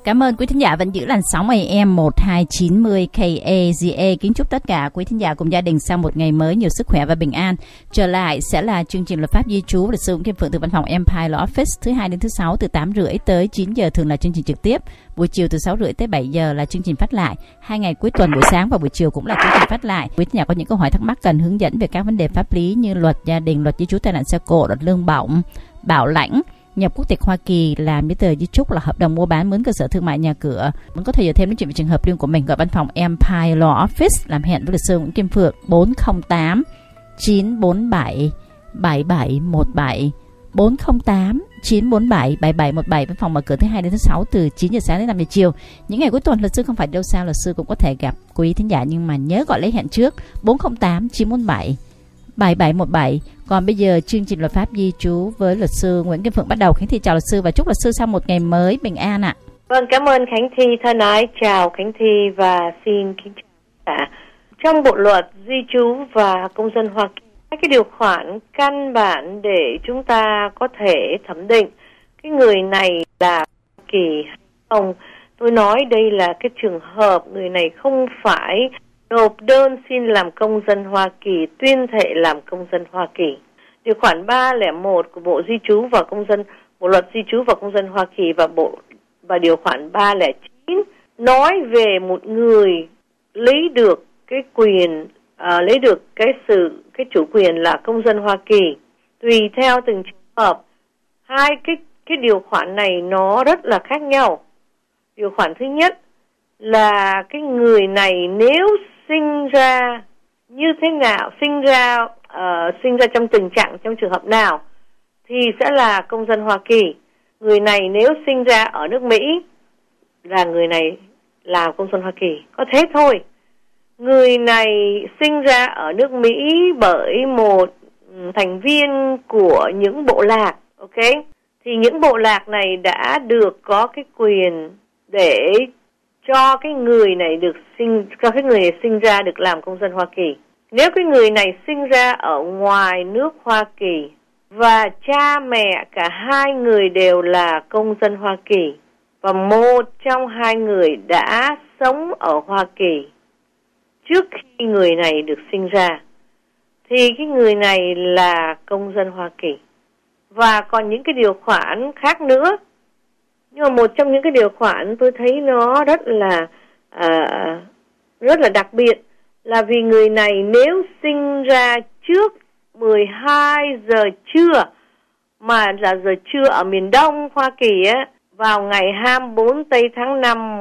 Cảm ơn quý thính giả vẫn giữ làn sóng AM 1290 KAZA. Kính chúc tất cả quý thính giả cùng gia đình sau một ngày mới nhiều sức khỏe và bình an. Trở lại sẽ là chương trình luật pháp di trú luật sư Kim Phượng từ văn phòng Empire Law Office, thứ hai đến thứ sáu từ 8:30 tới 9 giờ thường là chương trình trực tiếp. Buổi chiều từ 6:30 tới 7 giờ là chương trình phát lại. Hai ngày cuối tuần buổi sáng và buổi chiều cũng là chương trình phát lại. Quý thính giả có những câu hỏi thắc mắc cần hướng dẫn về các vấn đề pháp lý như luật gia đình, luật di trú tai nạn xe cộ, luật lương bổng, bảo lãnh, nhập quốc tịch Hoa Kỳ, làm giấy tờ di chúc, là hợp đồng mua bán, mướn cơ sở thương mại, nhà cửa. Muốn có thể hiểu thêm nói chuyện về trường hợp riêng của mình, gọi văn phòng Empire Law Office làm hẹn với luật sư Nguyễn Kim Phượng 408 947 7717 408 947 7717. Văn phòng mở cửa thứ hai đến thứ sáu từ 9 giờ sáng đến 5 giờ chiều. Những ngày cuối tuần luật sư không phải đâu xa, luật sư cũng có thể gặp quý thính giả, nhưng mà nhớ gọi lấy hẹn trước 408 947 7717. Còn bây giờ chương trình luật pháp di trú với luật sư Nguyễn Kim Phượng bắt đầu. Khánh Thi chào luật sư và chúc luật sư sau một ngày mới bình an ạ. Vâng, cảm ơn Khánh Thi thân ái, chào Khánh Thi và xin kính chào tất cả. Trong bộ luật di trú và công dân Hoa Kỳ, các cái điều khoản căn bản để chúng ta có thể thẩm định cái người này là Hoa Kỳ hay không. Tôi nói đây là cái trường hợp người này không phải nộp đơn xin làm công dân Hoa Kỳ, tuyên thệ làm công dân Hoa Kỳ. Điều khoản 301 của Bộ Di trú và Công dân, Bộ luật Di trú và Công dân Hoa Kỳ và điều khoản 309 nói về một người lấy được cái quyền, lấy được cái chủ quyền là công dân Hoa Kỳ. Tùy theo từng trường hợp, hai cái điều khoản này nó rất là khác nhau. Điều khoản thứ nhất là cái người này nếu sinh ra như thế nào, sinh ra trong tình trạng, trong trường hợp nào thì sẽ là công dân Hoa Kỳ. Người này nếu sinh ra ở nước Mỹ là người này là công dân Hoa Kỳ, có thế thôi. Người này sinh ra ở nước Mỹ bởi một thành viên của những bộ lạc, ok? Thì những bộ lạc này đã được có cái quyền để cho cái người này sinh ra được làm công dân Hoa Kỳ. Nếu cái người này sinh ra ở ngoài nước Hoa Kỳ và cha mẹ cả hai người đều là công dân Hoa Kỳ và một trong hai người đã sống ở Hoa Kỳ trước khi người này được sinh ra thì cái người này là công dân Hoa Kỳ. Và còn những cái điều khoản khác nữa. Nhưng mà một trong những cái điều khoản tôi thấy nó rất là đặc biệt là vì người này nếu sinh ra trước 12 giờ trưa, mà là giờ trưa ở miền Đông Hoa Kỳ á, vào ngày 24 tây tháng 5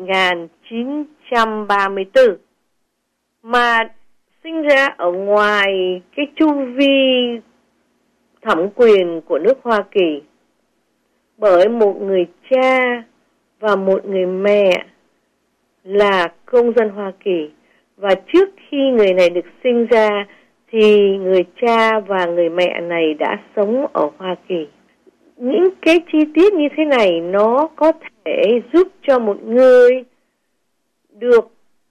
1934, mà sinh ra ở ngoài cái chu vi thẩm quyền của nước Hoa Kỳ bởi một người cha và một người mẹ là công dân Hoa Kỳ, và trước khi người này được sinh ra thì người cha và người mẹ này đã sống ở Hoa Kỳ. Những cái chi tiết như thế này nó có thể giúp cho một người được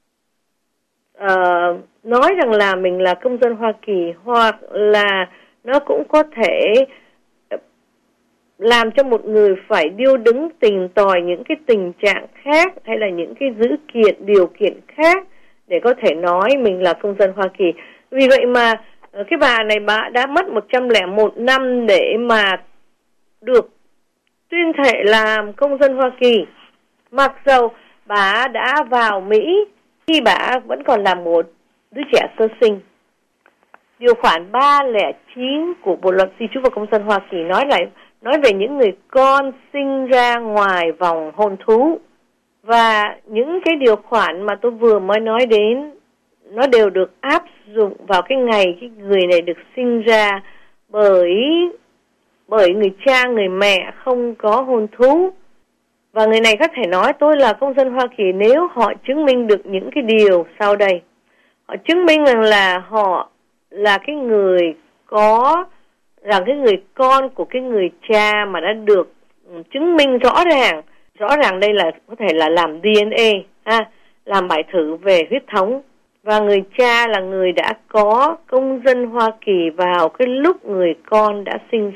nói rằng là mình là công dân Hoa Kỳ, hoặc là nó cũng có thể làm cho một người phải điêu đứng tìm tòi những cái tình trạng khác hay là những cái điều kiện khác để có thể nói mình là công dân Hoa Kỳ. Vì vậy mà cái bà này đã mất 101 năm để mà được tuyên thệ làm công dân Hoa Kỳ, mặc dầu bà đã vào Mỹ khi bà vẫn còn là một đứa trẻ sơ sinh. Điều khoản 309 của Bộ luật Di trú và Công dân Hoa Kỳ nói về những người con sinh ra ngoài vòng hôn thú. Và những cái điều khoản mà tôi vừa mới nói đến, nó đều được áp dụng vào cái ngày cái người này được sinh ra bởi người cha, người mẹ không có hôn thú. Và người này có thể nói tôi là công dân Hoa Kỳ nếu họ chứng minh được những cái điều sau đây. Họ chứng minh rằng họ là cái người cái người con của cái người cha mà đã được chứng minh rõ ràng đây là có thể là làm DNA, làm bài thử về huyết thống, và người cha là người đã có công dân Hoa Kỳ vào cái lúc người con đã sinh ra.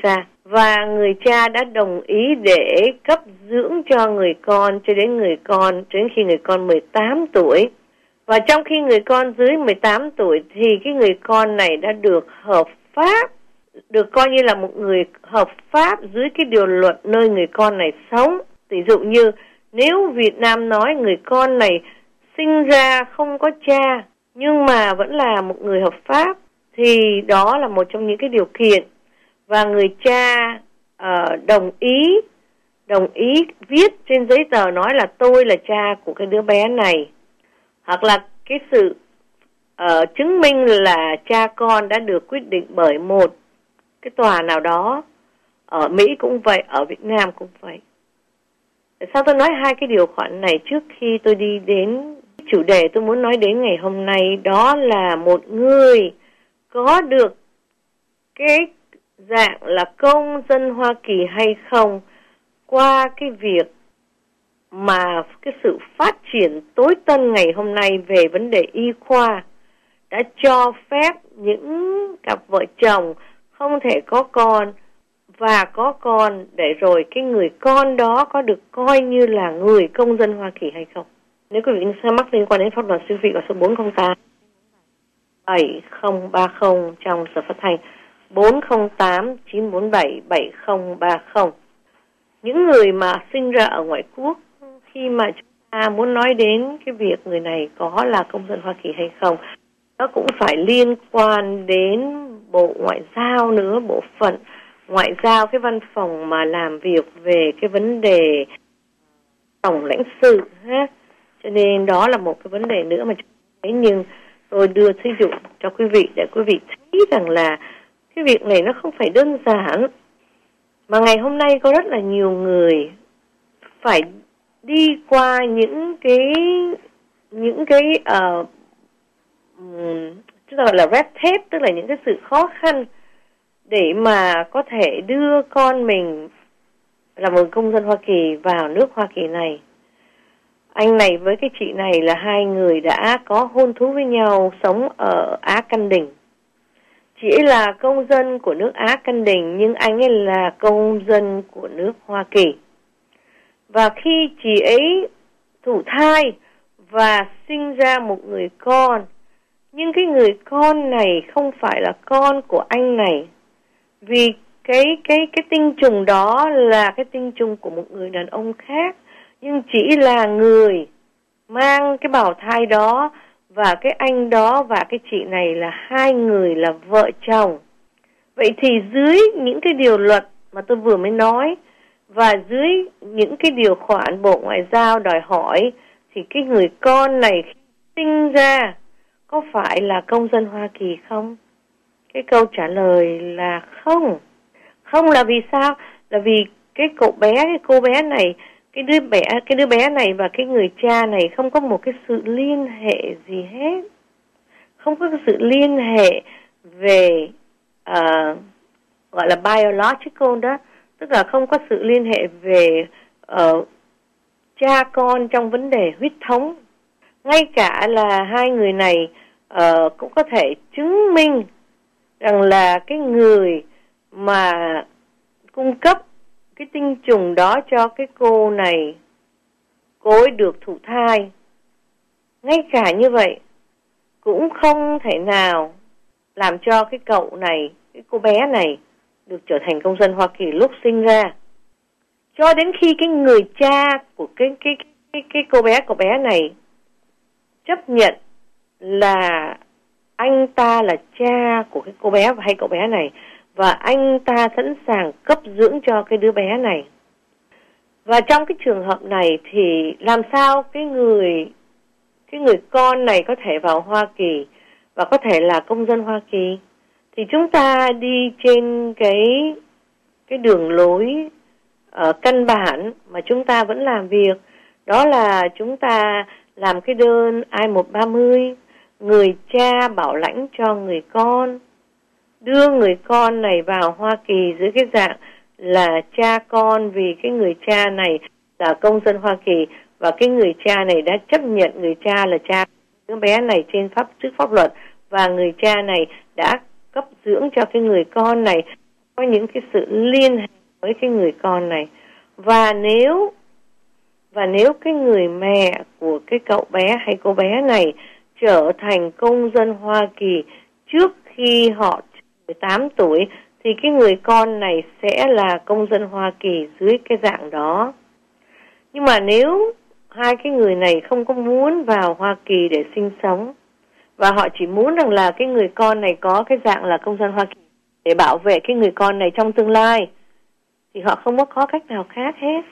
và người cha đã đồng ý để cấp dưỡng cho người con cho đến khi người con 18 tuổi. Và trong khi người con dưới 18 tuổi thì cái người con này đã được hợp pháp, được coi như là một người hợp pháp dưới cái điều luật nơi người con này sống. Ví dụ như nếu Việt Nam nói người con này sinh ra không có cha nhưng mà vẫn là một người hợp pháp thì đó là một trong những cái điều kiện. Và người cha đồng ý viết trên giấy tờ nói là tôi là cha của cái đứa bé này, hoặc là cái sự chứng minh là cha con đã được quyết định bởi một cái tòa nào đó. Ở Mỹ cũng vậy, ở Việt Nam cũng vậy. Sao tôi nói hai cái điều khoản này trước khi tôi đi đến chủ đề tôi muốn nói đến ngày hôm nay, đó là một người có được cái dạng là công dân Hoa Kỳ hay không qua cái việc mà cái sự phát triển tối tân ngày hôm nay về vấn đề y khoa đã cho phép những cặp vợ chồng không thể có con và có con để rồi cái người con đó có được coi như là người công dân Hoa Kỳ hay không. Nếu quý vị xem mắc liên quan đến pháp luật, siêu thị ở số 408 7030 trong sở phát thanh 408 947 7030. Những người mà sinh ra ở ngoại quốc, khi mà chúng ta muốn nói đến cái việc người này có là công dân Hoa Kỳ hay không, nó cũng phải liên quan đến Bộ Ngoại giao nữa, bộ phận Ngoại giao, cái văn phòng mà làm việc về cái vấn đề tổng lãnh sự ha. Cho nên đó là một cái vấn đề nữa mà chúng ta thấy, nhưng tôi đưa thí dụ cho quý vị để quý vị thấy rằng là cái việc này nó không phải đơn giản. Mà ngày hôm nay có rất là nhiều người phải đi qua những cái chúng ta gọi là red tape, tức là những cái sự khó khăn để mà có thể đưa con mình là một công dân Hoa Kỳ vào nước Hoa Kỳ này. Anh này với cái chị này là hai người đã có hôn thú với nhau, sống ở Á Căn Đình. Chị ấy là công dân của nước Á Căn Đình nhưng anh ấy là công dân của nước Hoa Kỳ. Và khi chị ấy thụ thai và sinh ra một người con, nhưng cái người con này không phải là con của anh này, vì cái tinh trùng đó là cái tinh trùng của một người đàn ông khác, nhưng chỉ là người mang cái bào thai đó, và cái anh đó và cái chị này là hai người là vợ chồng. Vậy thì dưới những cái điều luật mà tôi vừa mới nói và dưới những cái điều khoản Bộ Ngoại giao đòi hỏi thì cái người con này sinh ra có phải là công dân Hoa Kỳ không? Cái câu trả lời là không. Không là vì sao? Là vì cái cô bé này, cái đứa bé này và cái người cha này không có một cái sự liên hệ gì hết. Không có cái sự liên hệ về gọi là biological đó, tức là không có sự liên hệ về cha con trong vấn đề huyết thống. Ngay cả là hai người này cũng có thể chứng minh rằng là cái người mà cung cấp cái tinh trùng đó cho cái cô này, cô ấy được thụ thai. Ngay cả như vậy cũng không thể nào làm cho cái cậu này, cái cô bé này được trở thành công dân Hoa Kỳ lúc sinh ra. Cho đến khi cái người cha của cái cô bé này chấp nhận là anh ta là cha của cái cô bé hay cậu bé này, và anh ta sẵn sàng cấp dưỡng cho cái đứa bé này. Và trong cái trường hợp này thì làm sao cái người con này có thể vào Hoa Kỳ và có thể là công dân Hoa Kỳ? Thì chúng ta đi trên cái đường lối căn bản mà chúng ta vẫn làm việc, đó là chúng ta làm cái đơn I-130, người cha bảo lãnh cho người con, đưa người con này vào Hoa Kỳ dưới cái dạng là cha con, vì cái người cha này là công dân Hoa Kỳ và cái người cha này đã chấp nhận người cha là cha đứa bé này trước pháp luật, và người cha này đã cấp dưỡng cho cái người con này có những cái sự liên hệ với cái người con này. Và nếu cái người mẹ của cái cậu bé hay cô bé này trở thành công dân Hoa Kỳ trước khi họ 18 tuổi, thì cái người con này sẽ là công dân Hoa Kỳ dưới cái dạng đó. Nhưng mà nếu hai cái người này không có muốn vào Hoa Kỳ để sinh sống, và họ chỉ muốn rằng là cái người con này có cái dạng là công dân Hoa Kỳ để bảo vệ cái người con này trong tương lai, thì họ không có cách nào khác hết.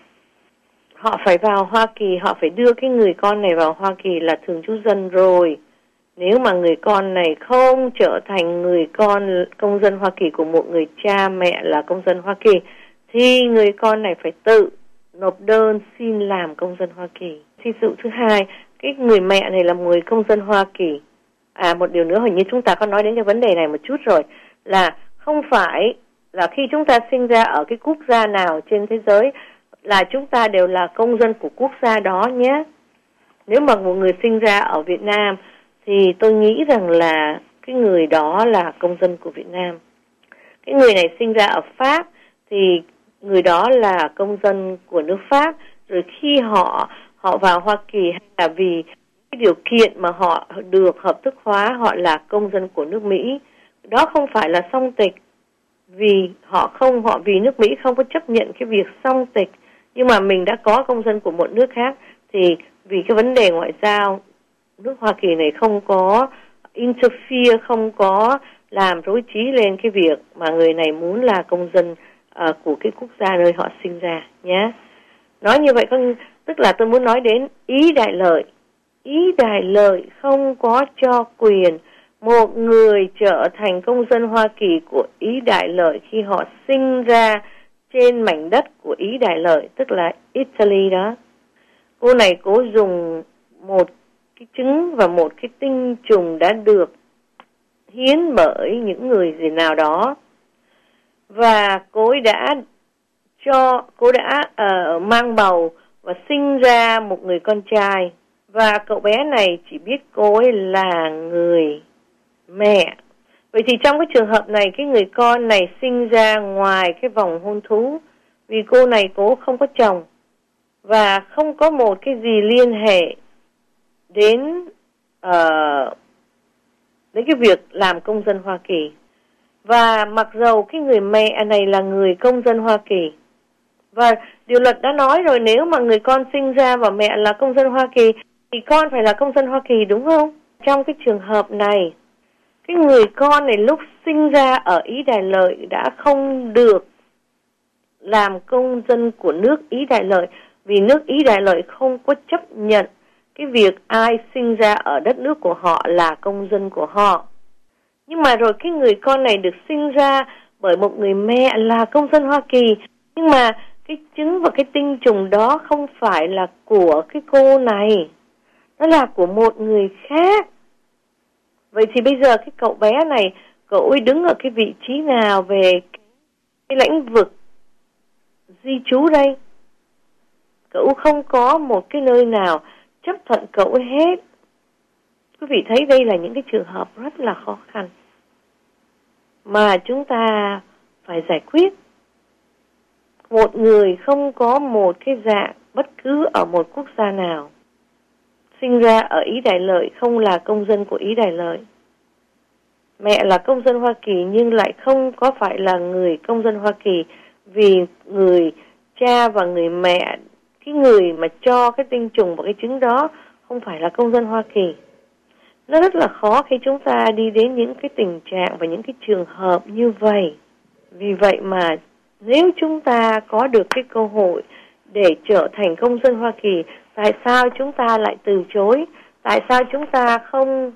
Họ phải vào Hoa Kỳ, họ phải đưa cái người con này vào Hoa Kỳ là thường trú dân rồi. Nếu mà người con này không trở thành người con công dân Hoa Kỳ của một người cha mẹ là công dân Hoa Kỳ, thì người con này phải tự nộp đơn xin làm công dân Hoa Kỳ. Ví dụ thứ hai, cái người mẹ này là một người công dân Hoa Kỳ. Một điều nữa, hình như chúng ta có nói đến cái vấn đề này một chút rồi, là không phải là khi chúng ta sinh ra ở cái quốc gia nào trên thế giới là chúng ta đều là công dân của quốc gia đó nhé. Nếu mà một người sinh ra ở Việt Nam thì tôi nghĩ rằng là cái người đó là công dân của Việt Nam. Cái người này sinh ra ở Pháp thì người đó là công dân của nước Pháp. Rồi khi họ vào Hoa Kỳ hay là vì cái điều kiện mà họ được hợp thức hóa, họ là công dân của nước Mỹ. Đó không phải là song tịch, vì vì nước Mỹ không có chấp nhận cái việc song tịch. Nhưng mà mình đã có công dân của một nước khác, thì vì cái vấn đề ngoại giao, nước Hoa Kỳ này không có interfere, không có làm rối trí lên cái việc mà người này muốn là công dân của cái quốc gia nơi họ sinh ra nhé. Nói như vậy tức là tôi muốn nói đến ý đại lợi. Ý đại lợi không có cho quyền một người trở thành công dân Hoa Kỳ của ý đại lợi khi họ sinh ra trên mảnh đất của ý đại lợi, tức là Italy đó. Cô này cố dùng một cái trứng và một cái tinh trùng đã được hiến bởi những người gì nào đó, và cô đã mang bầu và sinh ra một người con trai, và cậu bé này chỉ biết cô ấy là người mẹ. Vậy thì trong cái trường hợp này, cái người con này sinh ra ngoài cái vòng hôn thú, vì cô này cô không có chồng và không có một cái gì liên hệ đến cái việc làm công dân Hoa Kỳ. Và mặc dầu cái người mẹ này là người công dân Hoa Kỳ, và điều luật đã nói rồi, nếu mà người con sinh ra và mẹ là công dân Hoa Kỳ thì con phải là công dân Hoa Kỳ, đúng không? Trong cái trường hợp này, cái người con này lúc sinh ra ở Ý Đại Lợi đã không được làm công dân của nước Ý Đại Lợi, vì nước Ý Đại Lợi không có chấp nhận cái việc ai sinh ra ở đất nước của họ là công dân của họ. Nhưng mà rồi cái người con này được sinh ra bởi một người mẹ là công dân Hoa Kỳ, nhưng mà cái trứng và cái tinh trùng đó không phải là của cái cô này, nó là của một người khác. Vậy thì bây giờ cái cậu bé này, cậu ấy đứng ở cái vị trí nào về cái lĩnh vực di trú đây? Cậu không có một cái nơi nào chấp thuận cậu ấy hết. Quý vị thấy đây là những cái trường hợp rất là khó khăn mà chúng ta phải giải quyết. Một người không có một cái dạng bất cứ ở một quốc gia nào, sinh ra ở Ý Đại Lợi không là công dân của Ý Đại Lợi. Mẹ là công dân Hoa Kỳ nhưng lại không có phải là người công dân Hoa Kỳ, vì người cha và người mẹ, cái người mà cho cái tinh trùng và cái trứng đó không phải là công dân Hoa Kỳ. Nó rất là khó khi chúng ta đi đến những cái tình trạng và những cái trường hợp như vậy. Vì vậy mà nếu chúng ta có được cái cơ hội để trở thành công dân Hoa Kỳ, tại sao chúng ta lại từ chối? Tại sao chúng ta không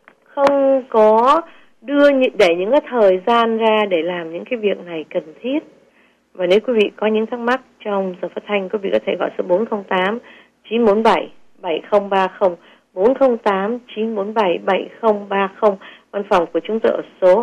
có để những cái thời gian ra để làm những cái việc này cần thiết? Và nếu quý vị có những thắc mắc trong giờ phát thanh, quý vị có thể gọi số 408 947 7030, 408 947 7030. Văn phòng của chúng tôi ở số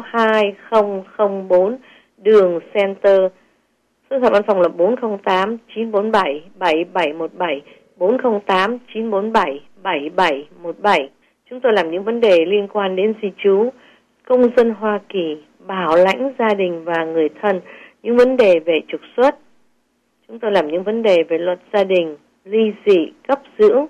2004 đường Center. Số điện văn phòng là 408 947 7717, 408 947 7717. Chúng tôi làm những vấn đề liên quan đến di trú, công dân Hoa Kỳ bảo lãnh gia đình và người thân, những vấn đề về trục xuất. Chúng tôi làm những vấn đề về luật gia đình, ly dị, cấp dưỡng,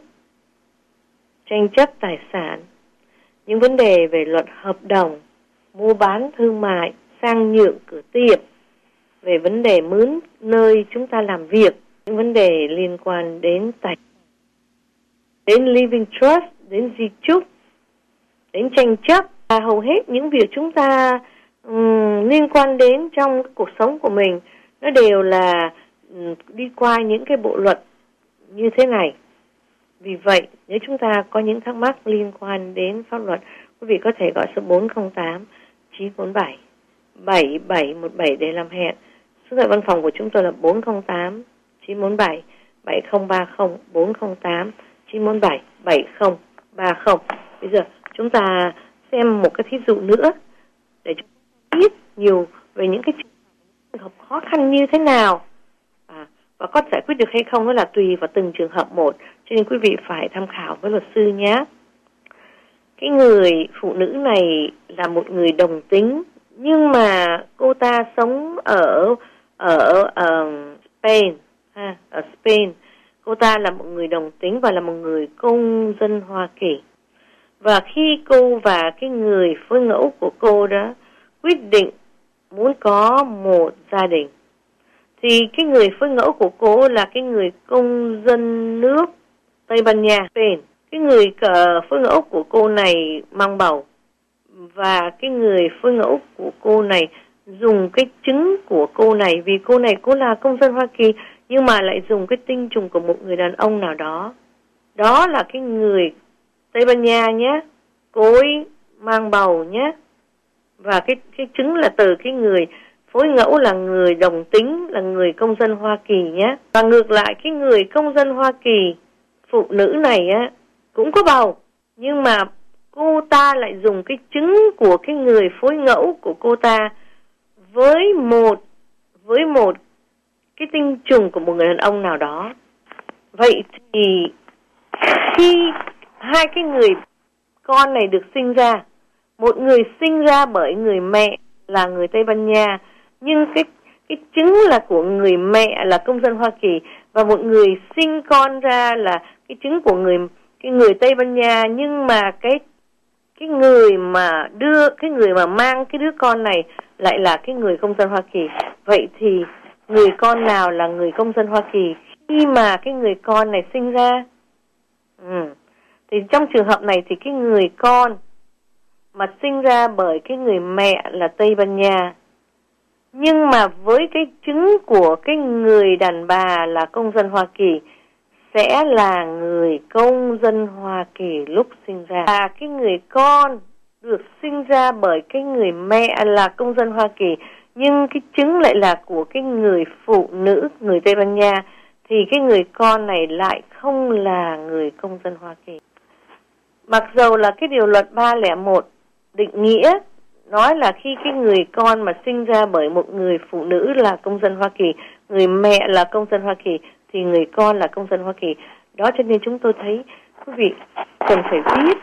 tranh chấp tài sản, những vấn đề về luật hợp đồng, mua bán thương mại, sang nhượng cửa tiệm, về vấn đề mướn nơi chúng ta làm việc, những vấn đề liên quan đến tài, đến living trust, đến di chúc, đến tranh chấp. Hầu hết những việc chúng ta liên quan đến trong cuộc sống của mình nó đều là đi qua những cái bộ luật như thế này. Vì vậy, nếu chúng ta có những thắc mắc liên quan đến pháp luật, quý vị có thể gọi số 408 947 7717 để làm hẹn. Số điện văn phòng của chúng tôi là 408 947 7030, 408 947 7030. Bây giờ chúng ta xem một cái thí dụ nữa để chúng ta biết nhiều về những cái trường hợp khó khăn như thế nào và có giải quyết được hay không, đó là tùy vào từng trường hợp một, cho nên quý vị phải tham khảo với luật sư nhé. Cái người phụ nữ này là một người đồng tính, nhưng mà cô ta sống ở Spain, ở Spain. Cô ta là một người đồng tính và là một người công dân Hoa Kỳ. Và khi cô và cái người phối ngẫu của cô đó quyết định muốn có một gia đình, thì cái người phối ngẫu của cô là cái người công dân nước Tây Ban Nha, Spain. Cái người phối ngẫu của cô này mang bầu, và cái người phối ngẫu của cô này dùng cái trứng của cô này, vì cô này cô là công dân Hoa Kỳ nhưng mà lại dùng cái tinh trùng của một người đàn ông nào đó. Đó là cái người Tây Ban Nha nhé, cô ấy mang bầu nhé. Và cái trứng là từ cái người phối ngẫu là người đồng tính, là người công dân Hoa Kỳ nhé. Và ngược lại, cái người công dân Hoa Kỳ, phụ nữ này á, cũng có bầu, nhưng mà cô ta lại dùng cái trứng của cái người phối ngẫu của cô ta với một cái tinh trùng của một người đàn ông nào đó. Vậy thì khi hai cái người con này được sinh ra, một người sinh ra bởi người mẹ là người Tây Ban Nha, nhưng cái trứng là của người mẹ là công dân Hoa Kỳ, và một người sinh con ra là cái trứng của cái người Tây Ban Nha, nhưng mà cái người mà mang cái đứa con này lại là cái người công dân Hoa Kỳ. Vậy thì người con nào là người công dân Hoa Kỳ khi mà cái người con này sinh ra? Thì trong trường hợp này thì cái người con mà sinh ra bởi cái người mẹ là Tây Ban Nha, nhưng mà với cái trứng của cái người đàn bà là công dân Hoa Kỳ, sẽ là người công dân Hoa Kỳ lúc sinh ra. Và cái người con được sinh ra bởi cái người mẹ là công dân Hoa Kỳ, nhưng cái trứng lại là của cái người phụ nữ, người Tây Ban Nha, thì cái người con này lại không là người công dân Hoa Kỳ. Mặc dầu là cái điều luật 301 định nghĩa nói là khi cái người con mà sinh ra bởi một người phụ nữ là công dân Hoa Kỳ, người mẹ là công dân Hoa Kỳ, thì người con là công dân Hoa Kỳ. Đó cho nên chúng tôi thấy quý vị cần phải biết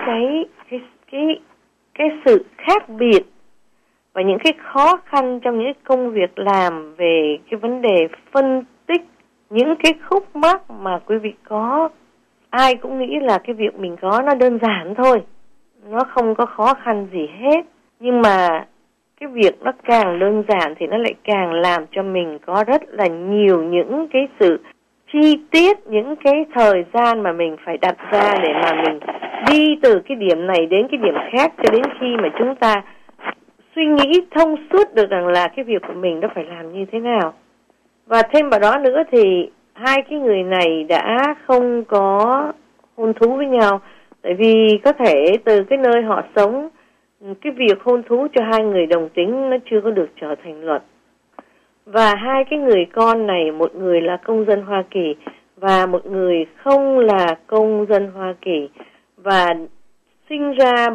những cái sự khác biệt và những cái khó khăn trong những công việc làm về cái vấn đề phân tích những cái khúc mắc mà quý vị có. Ai cũng nghĩ là cái việc mình có nó đơn giản thôi, nó không có khó khăn gì hết. Nhưng mà cái việc nó càng đơn giản thì nó lại càng làm cho mình có rất là nhiều những cái sự chi tiết, những cái thời gian mà mình phải đặt ra để mà mình đi từ cái điểm này đến cái điểm khác, cho đến khi mà chúng ta suy nghĩ thông suốt được rằng là cái việc của mình nó phải làm như thế nào. Và thêm vào đó nữa thì hai cái người này đã không có hôn thú với nhau, tại vì có thể từ cái nơi họ sống, cái việc hôn thú cho hai người đồng tính nó chưa có được trở thành luật. Và hai cái người con này, một người là công dân Hoa Kỳ và một người không là công dân Hoa Kỳ, và sinh ra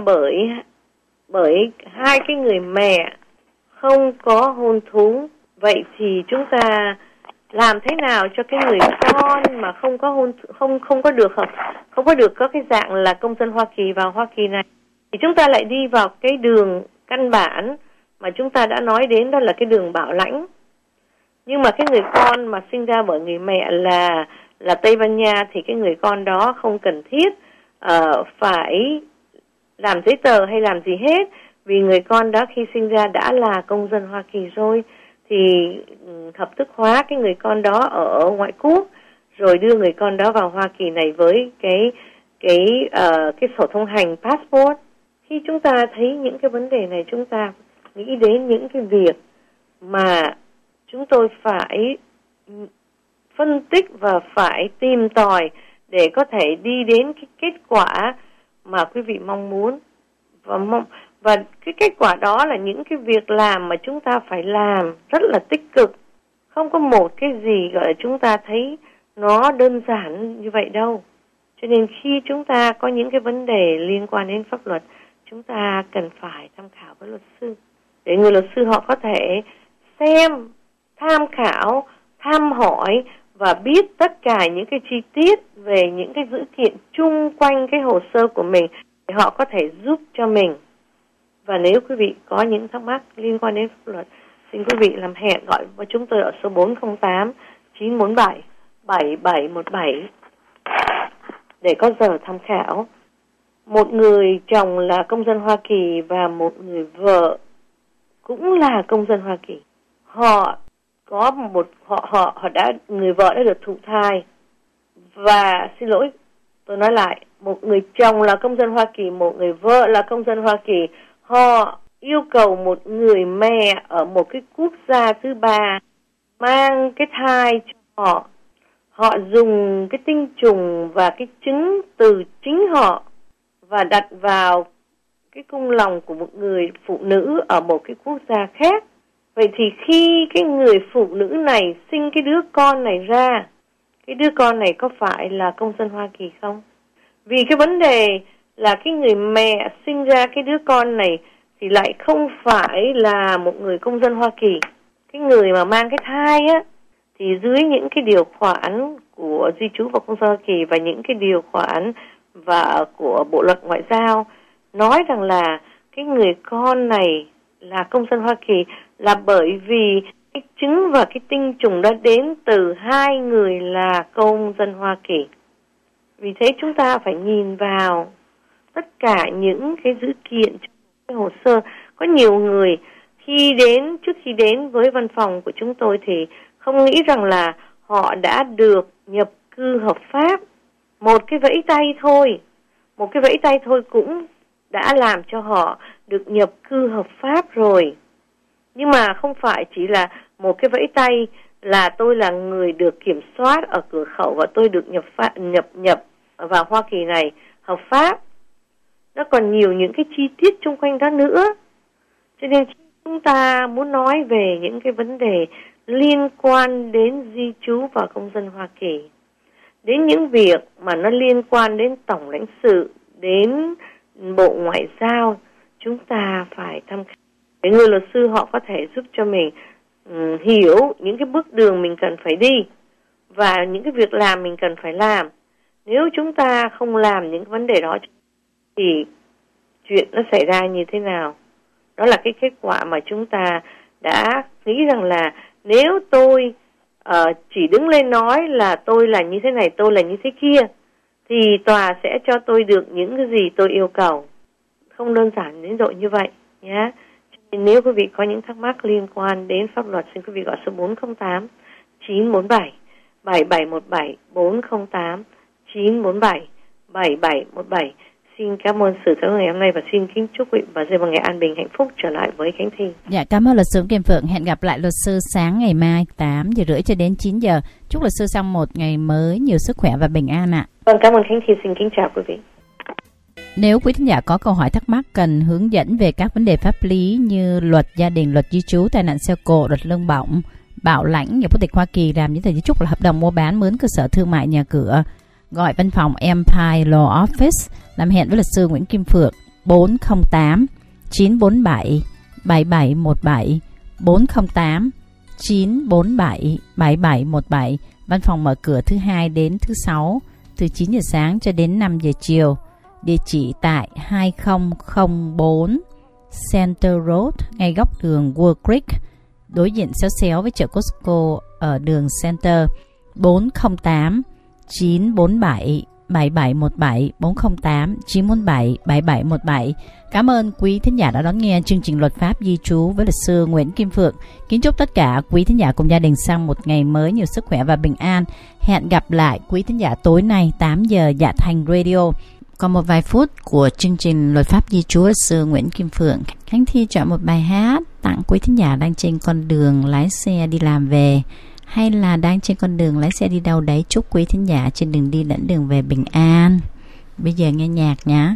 bởi hai cái người mẹ không có hôn thú. Vậy thì chúng ta làm thế nào cho cái người con mà không có được có cái dạng là công dân Hoa Kỳ vào Hoa Kỳ này? Thì chúng ta lại đi vào cái đường căn bản mà chúng ta đã nói đến, đó là cái đường bảo lãnh. Nhưng mà cái người con mà sinh ra bởi người mẹ là Tây Ban Nha thì cái người con đó không cần thiết phải làm giấy tờ hay làm gì hết, vì người con đó khi sinh ra đã là công dân Hoa Kỳ rồi, thì hợp thức hóa cái người con đó ở ngoại quốc, rồi đưa người con đó vào Hoa Kỳ này với cái sổ thông hành passport. Khi chúng ta thấy những cái vấn đề này, chúng ta nghĩ đến những cái việc mà chúng tôi phải phân tích và phải tìm tòi để có thể đi đến cái kết quả mà quý vị mong muốn. Và cái kết quả đó là những cái việc làm mà chúng ta phải làm rất là tích cực. Không có một cái gì gọi là chúng ta thấy nó đơn giản như vậy đâu. Cho nên khi chúng ta có những cái vấn đề liên quan đến pháp luật, chúng ta cần phải tham khảo với luật sư, để người luật sư họ có thể xem, tham khảo, thăm hỏi và biết tất cả những cái chi tiết về những cái dữ kiện chung quanh cái hồ sơ của mình, để họ có thể giúp cho mình. Và nếu quý vị có những thắc mắc liên quan đến pháp luật, xin quý vị làm hẹn gọi với chúng tôi ở số 408 947 7717 để có giờ tham khảo. Một người chồng là công dân Hoa Kỳ và một người vợ cũng là công dân Hoa Kỳ. Họ người vợ đã được thụ thai, và xin lỗi, tôi nói lại, một người chồng là công dân Hoa Kỳ, một người vợ là công dân Hoa Kỳ. Họ yêu cầu một người mẹ ở một cái quốc gia thứ ba mang cái thai cho họ. Họ dùng cái tinh trùng và cái trứng từ chính họ và đặt vào cái cung lòng của một người phụ nữ ở một cái quốc gia khác. Vậy thì khi cái người phụ nữ này sinh cái đứa con này ra, cái đứa con này có phải là công dân Hoa Kỳ không? Vì cái vấn đề là cái người mẹ sinh ra cái đứa con này thì lại không phải là một người công dân Hoa Kỳ. Cái người mà mang cái thai á, thì dưới những cái điều khoản của di trú và công dân Hoa Kỳ và những cái điều khoản và của Bộ luật Ngoại giao nói rằng là cái người con này là công dân Hoa Kỳ là bởi vì cái trứng và cái tinh trùng đã đến từ hai người là công dân Hoa Kỳ. Vì thế chúng ta phải nhìn vào tất cả những cái dữ kiện trong cái hồ sơ. Có nhiều người trước khi đến với văn phòng của chúng tôi thì không nghĩ rằng là họ đã được nhập cư hợp pháp. Một cái vẫy tay thôi cũng đã làm cho họ được nhập cư hợp pháp rồi. Nhưng mà không phải chỉ là một cái vẫy tay là tôi là người được kiểm soát ở cửa khẩu và tôi được nhập vào Hoa Kỳ này hợp pháp. Nó còn nhiều những cái chi tiết xung quanh đó nữa. Cho nên chúng ta muốn nói về những cái vấn đề liên quan đến di trú và công dân Hoa Kỳ, đến những việc mà nó liên quan đến Tổng lãnh sự, đến Bộ Ngoại giao, chúng ta phải tham khảo để người luật sư họ có thể giúp cho mình hiểu những cái bước đường mình cần phải đi và những cái việc làm mình cần phải làm. Nếu chúng ta không làm những vấn đề đó thì chuyện nó xảy ra như thế nào? Đó là cái kết quả mà chúng ta đã nghĩ rằng là nếu tôi chỉ đứng lên nói là tôi là như thế này, tôi là như thế kia, thì tòa sẽ cho tôi được những cái gì tôi yêu cầu. Không đơn giản đến độ như vậy nhé. Nếu quý vị có những thắc mắc liên quan đến pháp luật, xin quý vị gọi số 408 947 7717 408 947 7717. Xin cảm ơn sự theo ngày hôm nay và xin kính chúc quý vị và giây một ngày an bình hạnh phúc trở lại với Khánh Thi. Dạ, cảm ơn luật sư Kim Phượng. Hẹn gặp lại luật sư sáng ngày mai 8:30 cho đến 9 giờ. Chúc luật sư xong một ngày mới nhiều sức khỏe và bình an ạ. Vâng, cảm ơn Khánh Thi. Xin kính chào quý vị. Nếu quý thính giả có câu hỏi thắc mắc cần hướng dẫn về các vấn đề pháp lý như luật gia đình, luật di trú, tai nạn xe cộ, luật lương bổng, bảo lãnh, nhập quốc tịch Hoa Kỳ, làm giấy tờ di trúc, là hợp đồng mua bán, mướn cơ sở thương mại, nhà cửa, gọi văn phòng Empire Law Office. Làm hẹn với luật sư Nguyễn Kim Phượng 408 947 7717 408 947 7717. Văn phòng mở cửa thứ Hai đến thứ Sáu từ 9 giờ sáng cho đến 5 giờ chiều. Địa chỉ tại 2004 Center Road, ngay góc đường Wood Creek, đối diện xéo xéo với chợ Costco ở đường Center. 408 947 7717 408 947 7717. Cảm ơn quý thính giả đã đón nghe chương trình Luật pháp Di trú với luật sư Nguyễn Kim Phượng. Kính chúc tất cả quý thính giả cùng gia đình sang một ngày mới nhiều sức khỏe và bình an. Hẹn gặp lại quý thính giả tối nay 8 giờ Dạ Thành Radio. Còn một vài phút của chương trình Luật pháp Di trú luật sư Nguyễn Kim Phượng. Khánh Thi chọn một bài hát tặng quý thính giả đang trên con đường lái xe đi làm về, hay là đang trên con đường lái xe đi đâu đấy. Chúc quý thính giả trên đường đi lẫn đường về bình an. Bây giờ nghe nhạc nhé.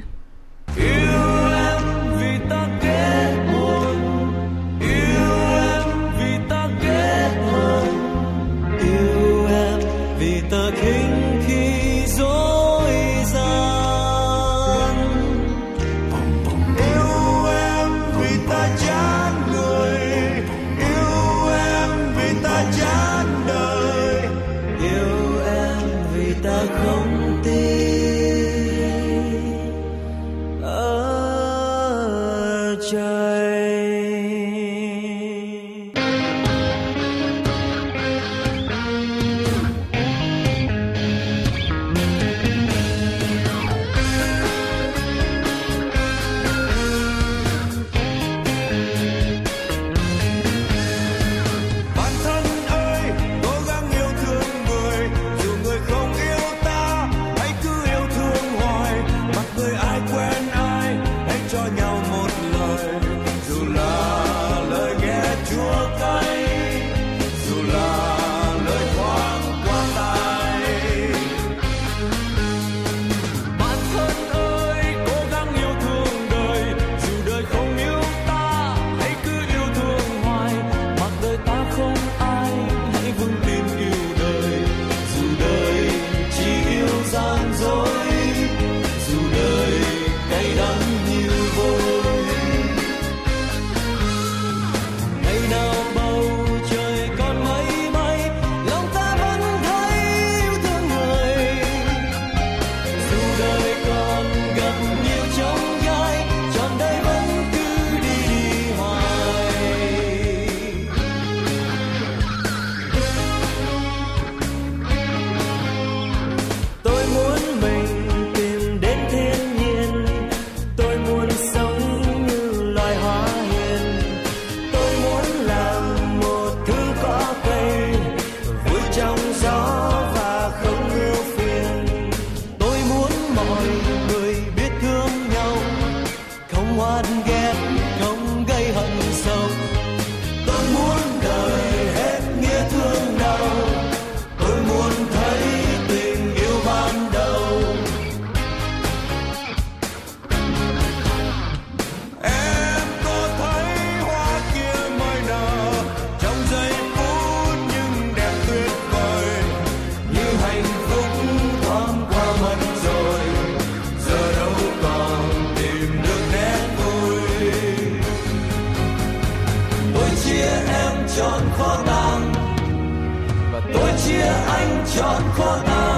Chọn kho tàng và tôi chia anh chọn kho tàng.